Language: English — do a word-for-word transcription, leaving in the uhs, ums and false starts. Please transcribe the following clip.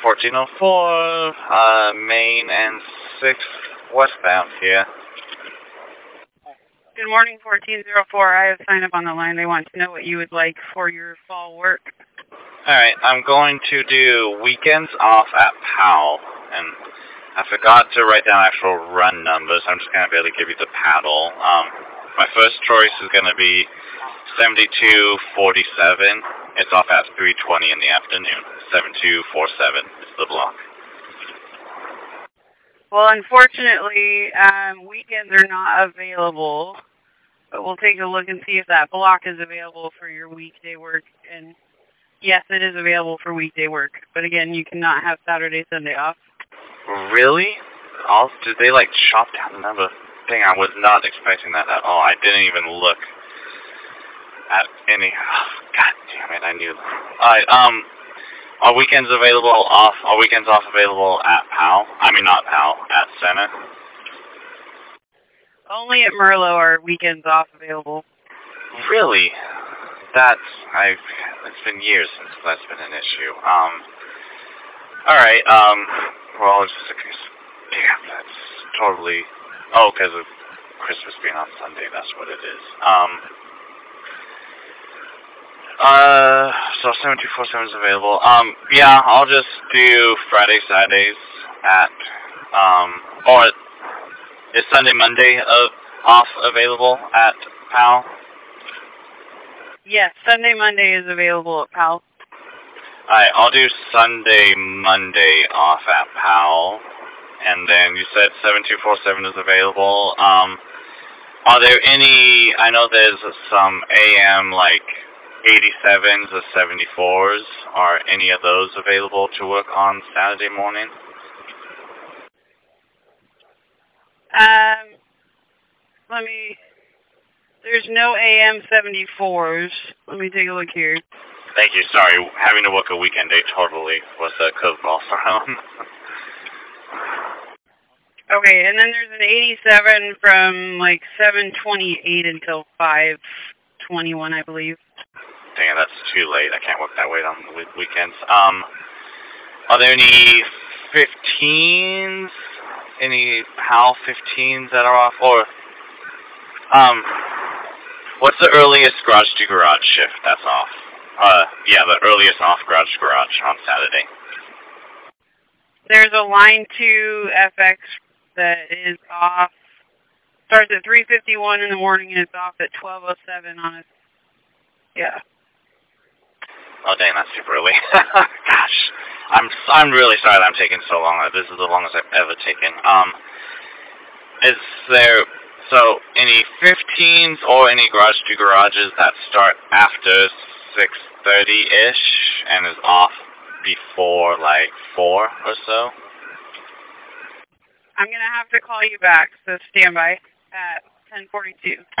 fourteen oh four, uh, Main and sixth westbound here. Good morning, fourteen oh four. I have signed up on the line. They want to know what you would like for your fall work. Alright, I'm going to do weekends off at Powell, and I forgot to write down actual run numbers. I'm just going to be able to give you the paddle. Um, my first choice is going to be seventy-two forty-seven. It's off at three twenty in the afternoon. seventy-two forty-seven is the block. Well, unfortunately, um, weekends are not available, but we'll take a look and see if that block is available for your weekday work. And yes, it is available for weekday work, but again, you cannot have Saturday, Sunday off. Really? All, did they, like, chop down the number? Dang, I was not expecting that at all. I didn't even look at any... Oh, God damn it, I knew. Alright, um, are weekends available off... Are weekends off available at Powell? I mean, not Powell, at Center? Only at Merlo are weekends off available. Really? That's... I've... It's been years since that's been an issue. Um... Alright, um... Well, just a case. Damn, that's totally... Oh, because of Christmas being on Sunday, that's what it is. Um... Uh, so seventy-two forty-seven is available. Um, yeah, I'll just do Friday, Saturdays at, um, or is Sunday, Monday uh, off available at Powell? Yes, Sunday, Monday is available at Powell. Alright, I'll do Sunday, Monday off at Powell. And then you said seventy-two forty-seven is available. Um, are there any, I know there's some A M, like, eighty-sevens or seventy-fours. Are any of those available to work on Saturday morning? Um, let me, there's no A M seventy-fours. Let me take a look here. Thank you, sorry. Having to work a weekend day totally was a curveball for him. Okay, and then there's an eighty-seven from like seven twenty-eight until five twenty-one, I believe. Dang, that's too late. I can't work that late on the weekends. Um, are there any fifteens? Any Powell fifteens that are off? Or, um, what's the earliest garage to garage shift that's off? Uh, yeah, the earliest off garage to garage on Saturday. There's a line two F X that is off. Starts at three fifty-one in the morning and it's off at twelve oh seven on a, yeah. Oh, dang, that's super early. Gosh. I'm I'm really sorry that I'm taking so long. This is the longest I've ever taken. Um, is there, so, any fifteens or any garage to garages that start after six thirty-ish and is off before, like, four or so? I'm going to have to call you back, so stand by at ten forty-two.